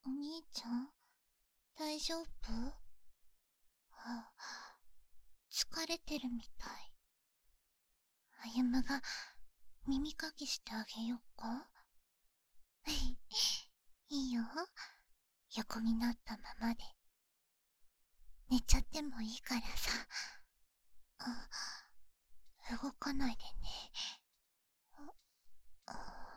お兄ちゃん、大丈夫？疲れてるみたい。歩夢が耳かきしてあげよっか？いいよ。横になったままで。寝ちゃってもいいからさ。動かないでね。